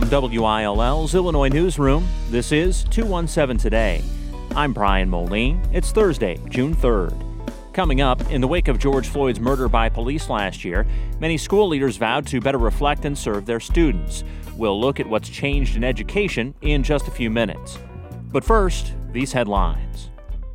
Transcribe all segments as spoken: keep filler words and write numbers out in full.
From W I L L's Illinois Newsroom, this is two one seven Today. I'm Brian Moline. It's Thursday, June third. Coming up, in the wake of George Floyd's murder by police last year, many school leaders vowed to better reflect and serve their students. We'll look at what's changed in education in just a few minutes. But first, these headlines.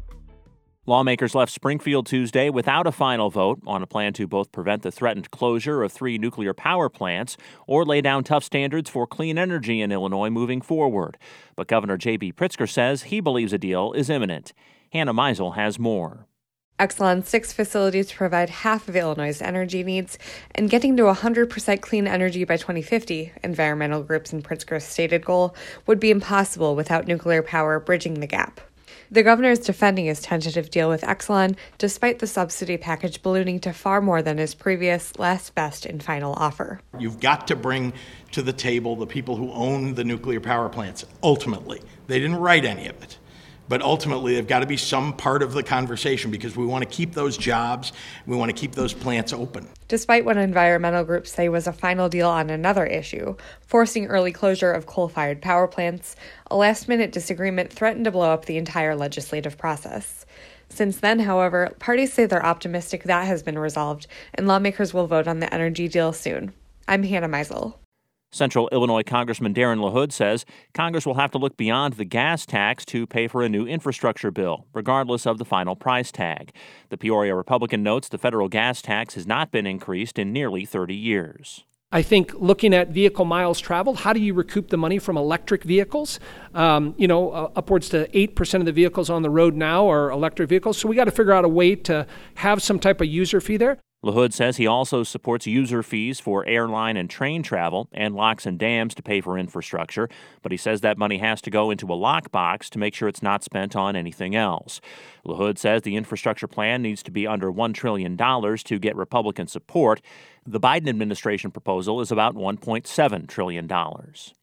Lawmakers left Springfield Tuesday without a final vote on a plan to both prevent the threatened closure of three nuclear power plants or lay down tough standards for clean energy in Illinois moving forward. But Governor J B Pritzker says he believes a deal is imminent. Hannah Meisel has more. Exelon's six facilities provide half of Illinois' energy needs, and getting to one hundred percent clean energy by twenty fifty, environmental groups and Pritzker's stated goal, would be impossible without nuclear power bridging the gap. The governor is defending his tentative deal with Exelon, despite the subsidy package ballooning to far more than his previous last best and final offer. You've got to bring to the table the people who own the nuclear power plants, ultimately. They didn't write any of it. But ultimately, they've got to be some part of the conversation because we want to keep those jobs. We want to keep those plants open. Despite what environmental groups say was a final deal on another issue, forcing early closure of coal-fired power plants, a last-minute disagreement threatened to blow up the entire legislative process. Since then, however, parties say they're optimistic that has been resolved, and lawmakers will vote on the energy deal soon. I'm Hannah Meisel. Central Illinois Congressman Darren LaHood says Congress will have to look beyond the gas tax to pay for a new infrastructure bill, regardless of the final price tag. The Peoria Republican notes the federal gas tax has not been increased in nearly thirty years. I think looking at vehicle miles traveled, how do you recoup the money from electric vehicles? Um, you know, uh, upwards to eight percent of the vehicles on the road now are electric vehicles. So we got to figure out a way to have some type of user fee there. LaHood says he also supports user fees for airline and train travel and locks and dams to pay for infrastructure, but he says that money has to go into a lockbox to make sure it's not spent on anything else. LaHood says the infrastructure plan needs to be under one trillion dollars to get Republican support. The Biden administration proposal is about one point seven trillion dollars.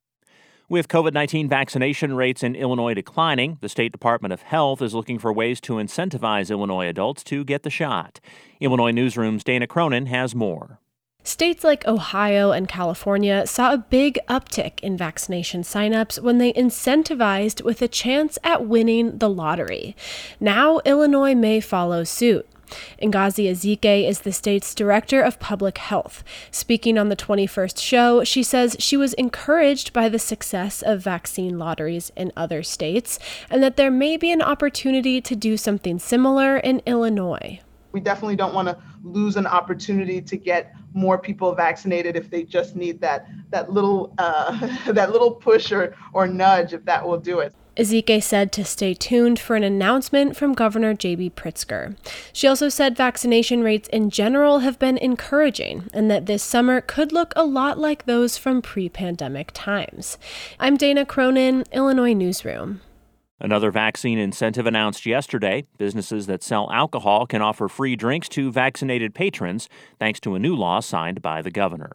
With covid nineteen vaccination rates in Illinois declining, the State Department of Health is looking for ways to incentivize Illinois adults to get the shot. Illinois Newsroom's Dana Cronin has more. States like Ohio and California saw a big uptick in vaccination signups when they incentivized with a chance at winning the lottery. Now, Illinois may follow suit. Ngozi Ezike is the state's director of public health. Speaking on the twenty-first show, she says she was encouraged by the success of vaccine lotteries in other states and that there may be an opportunity to do something similar in Illinois. We definitely don't want to lose an opportunity to get more people vaccinated if they just need that that little uh, that little push or, or nudge, if that will do it. Ezike said to stay tuned for an announcement from Governor J B Pritzker. She also said vaccination rates in general have been encouraging and that this summer could look a lot like those from pre-pandemic times. I'm Dana Cronin, Illinois Newsroom. Another vaccine incentive announced yesterday. Businesses that sell alcohol can offer free drinks to vaccinated patrons, thanks to a new law signed by the governor.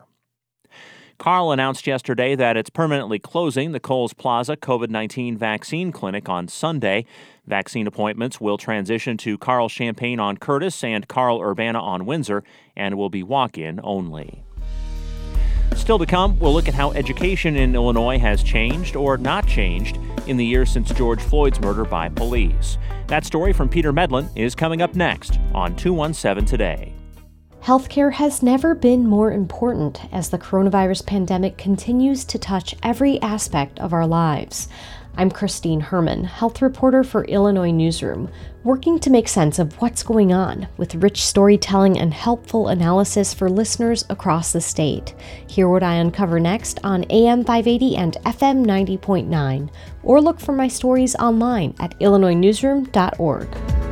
Carle announced yesterday that it's permanently closing the Coles Plaza covid nineteen vaccine clinic on Sunday. Vaccine appointments will transition to Carle Champaign on Curtis and Carle Urbana on Windsor and will be walk-in only. Still to come, we'll look at how education in Illinois has changed or not changed in the years since George Floyd's murder by police. That story from Peter Medlin is coming up next on two one seven Today. Healthcare has never been more important as the coronavirus pandemic continues to touch every aspect of our lives. I'm Christine Herman, health reporter for Illinois Newsroom, working to make sense of what's going on with rich storytelling and helpful analysis for listeners across the state. Hear what I uncover next on A M five eighty and F M ninety point nine, or look for my stories online at illinois newsroom dot org.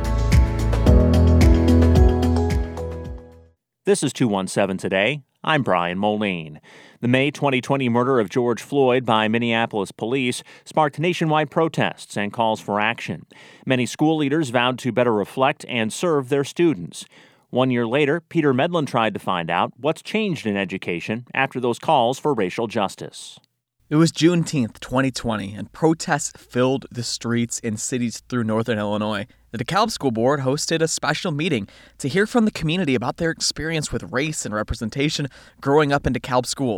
This is two one seven Today. I'm Brian Moline. The May twenty twenty murder of George Floyd by Minneapolis police sparked nationwide protests and calls for action. Many school leaders vowed to better reflect and serve their students. One year later, Peter Medlin tried to find out what's changed in education after those calls for racial justice. It was Juneteenth, twenty twenty, and protests filled the streets in cities through northern Illinois. The DeKalb School Board hosted a special meeting to hear from the community about their experience with race and representation growing up in DeKalb schools.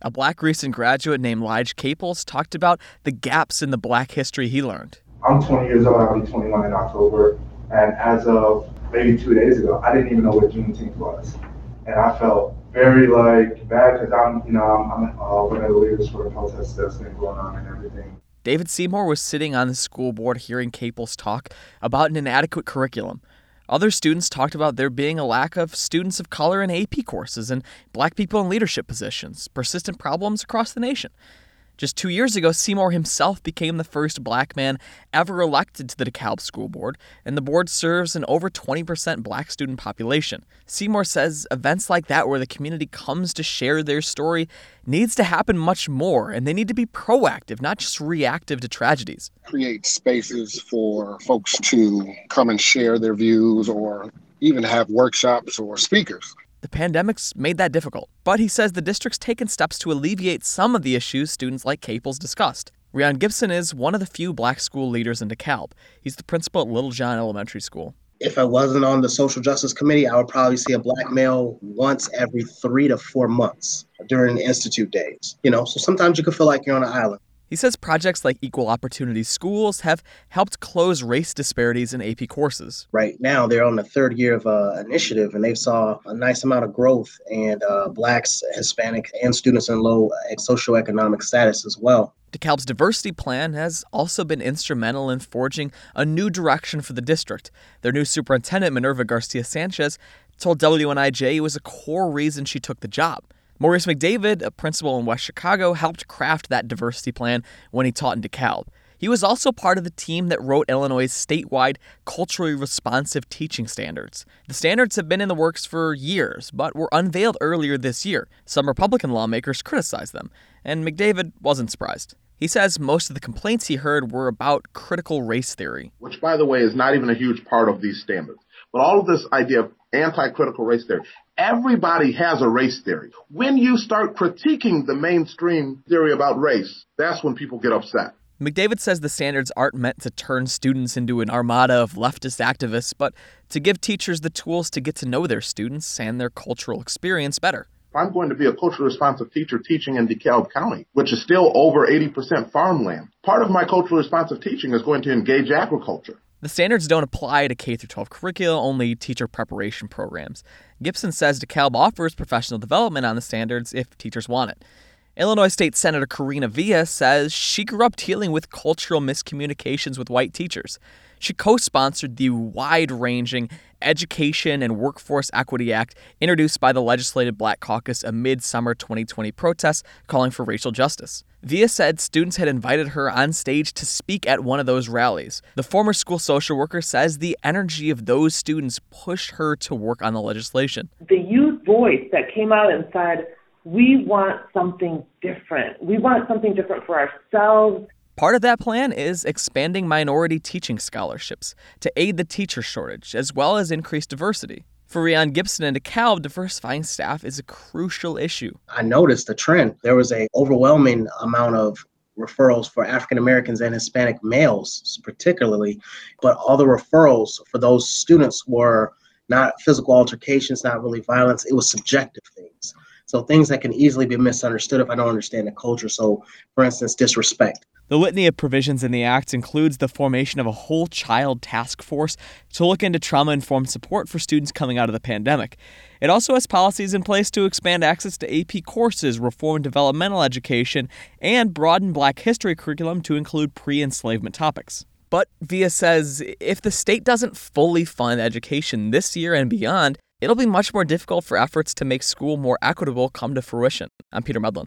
A Black recent graduate named Lige Caples talked about the gaps in the Black history he learned. I'm twenty years old, I'll be twenty-one in October, and as of maybe two days ago, I didn't even know what Juneteenth was. And I felt very like bad because I'm, you know, I'm, I'm uh, one of the leaders for the protest that's been going on and everything. David Seymour was sitting on the school board hearing Caples talk about an inadequate curriculum. Other students talked about there being a lack of students of color in A P courses and Black people in leadership positions, persistent problems across the nation. Just two years ago, Seymour himself became the first Black man ever elected to the DeKalb School Board, and the board serves an over twenty percent Black student population. Seymour says events like that, where the community comes to share their story, needs to happen much more, and they need to be proactive, not just reactive to tragedies. Create spaces for folks to come and share their views or even have workshops or speakers. The pandemic's made that difficult, but he says the district's taken steps to alleviate some of the issues students like Caples discussed. Rian Gibson is one of the few Black school leaders in DeKalb. He's the principal at Little John Elementary School. If I wasn't on the social justice committee, I would probably see a Black male once every three to four months during the institute days. You know, so sometimes you can feel like you're on an island. He says projects like Equal Opportunity Schools have helped close race disparities in A P courses. Right now, they're on the third year of an uh, initiative, and they saw a nice amount of growth in uh, Blacks, Hispanic, and students in low socioeconomic status as well. DeKalb's diversity plan has also been instrumental in forging a new direction for the district. Their new superintendent, Minerva Garcia-Sanchez, told W N I J it was a core reason she took the job. Maurice McDavid, a principal in West Chicago, helped craft that diversity plan when he taught in DeKalb. He was also part of the team that wrote Illinois' statewide culturally responsive teaching standards. The standards have been in the works for years, but were unveiled earlier this year. Some Republican lawmakers criticized them, and McDavid wasn't surprised. He says most of the complaints he heard were about critical race theory. Which, by the way, is not even a huge part of these standards. But all of this idea of anti-critical race theory, everybody has a race theory. When you start critiquing the mainstream theory about race, that's when people get upset. McDavid says the standards aren't meant to turn students into an armada of leftist activists, but to give teachers the tools to get to know their students and their cultural experience better. I'm going to be a culturally responsive teacher teaching in DeKalb County, which is still over eighty percent farmland. Part of my culturally responsive teaching is going to engage agriculture. The standards don't apply to K through twelve curricula, only teacher preparation programs. Gibson says DeKalb offers professional development on the standards if teachers want it. Illinois State Senator Karina Villa says she grew up dealing with cultural miscommunications with white teachers. She co-sponsored the wide-ranging Education and Workforce Equity Act introduced by the Legislative Black Caucus amid summer twenty twenty protests calling for racial justice. Villa said students had invited her on stage to speak at one of those rallies. The former school social worker says the energy of those students pushed her to work on the legislation. The youth voice that came out and said, we want something different. We want something different for ourselves. Part of that plan is expanding minority teaching scholarships to aid the teacher shortage, as well as increase diversity. For Rian Gibson and DeKalb, diversifying staff is a crucial issue. I noticed a trend. There was an overwhelming amount of referrals for African Americans and Hispanic males, particularly, but all the referrals for those students were not physical altercations, not really violence. It was subjective things. So things that can easily be misunderstood if I don't understand the culture. So, for instance, disrespect. The litany of provisions in the Act includes the formation of a whole child task force to look into trauma-informed support for students coming out of the pandemic. It also has policies in place to expand access to A P courses, reform developmental education, and broaden Black history curriculum to include pre-enslavement topics. But Villa says if the state doesn't fully fund education this year and beyond, it'll be much more difficult for efforts to make school more equitable come to fruition. I'm Peter Medlin.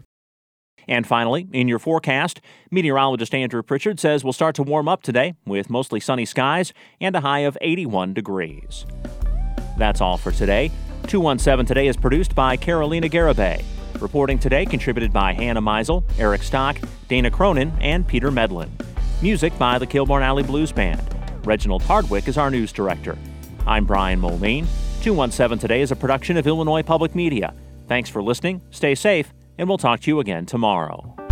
And finally, in your forecast, meteorologist Andrew Pritchard says we'll start to warm up today with mostly sunny skies and a high of eighty-one degrees. That's all for today. two one seven Today is produced by Carolina Garibay. Reporting today contributed by Hannah Meisel, Eric Stock, Dana Cronin, and Peter Medlin. Music by the Kilbourne Alley Blues Band. Reginald Hardwick is our news director. I'm Brian Moline. two one seven Today is a production of Illinois Public Media. Thanks for listening, stay safe, and we'll talk to you again tomorrow.